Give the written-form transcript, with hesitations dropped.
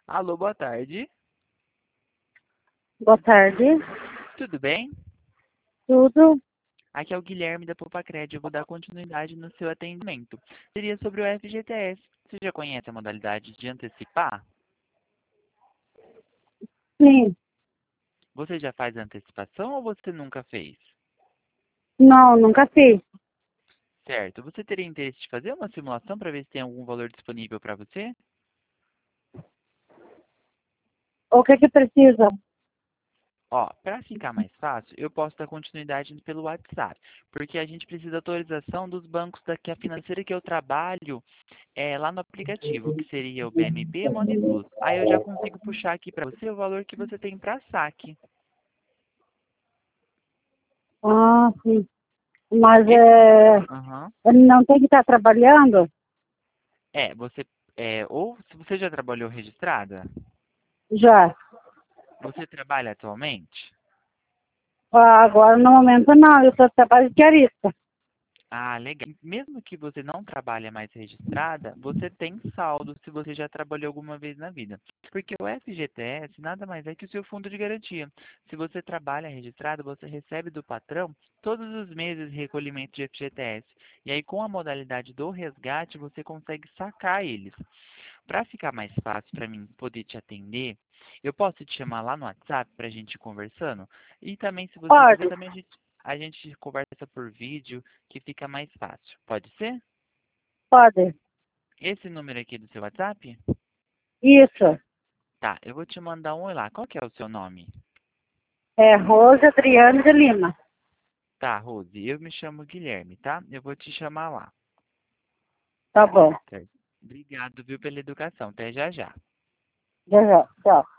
Alô, boa tarde. Boa tarde. Tudo bem? Tudo? Aqui é o Guilherme da Popacred. Eu vou dar continuidade no seu atendimento. Seria sobre o FGTS. Você já conhece a modalidade de antecipar? Sim. Você já faz antecipação ou você nunca fez? Não, nunca fiz. Certo. Você teria interesse de fazer uma simulação para ver se tem algum valor disponível para você? O que que precisa? Ó, para ficar mais fácil, eu posso dar continuidade pelo WhatsApp, porque a gente precisa da autorização dos bancos da que a financeira que eu trabalho lá no aplicativo, que seria o BMP e a Money Plus. Aí eu já consigo puxar aqui para você o valor que você tem para saque. Ah, sim. Mas Esse, aham. ele não tem que estar trabalhando? Você, ou se você já trabalhou registrada, Já. você trabalha atualmente? Ah, agora, no momento, não. Eu estou trabalhando de arista. Ah, legal. Mesmo que você não trabalhe mais registrada, você tem saldo se você já trabalhou alguma vez na vida. Porque o FGTS nada mais é que o seu fundo de garantia. Se você trabalha registrado, você recebe do patrão todos os meses recolhimento de FGTS. E aí, com a modalidade do resgate, você consegue sacar eles. Para ficar mais fácil para mim poder te atender, eu posso te chamar lá no WhatsApp para a gente ir conversando? E também, se você quiser, Pode, também a gente conversa por vídeo, que fica mais fácil. Pode ser? pode. Esse número aqui do seu WhatsApp? Isso. Tá, eu vou te mandar um oi lá. Qual que é o seu nome? É Rosa Adriano de Lima. Tá, Rose, eu me chamo Guilherme, tá? Eu vou te chamar lá. Tá bom. Certo? Obrigado, viu, pela educação. Até já já. Já, já. Tchau.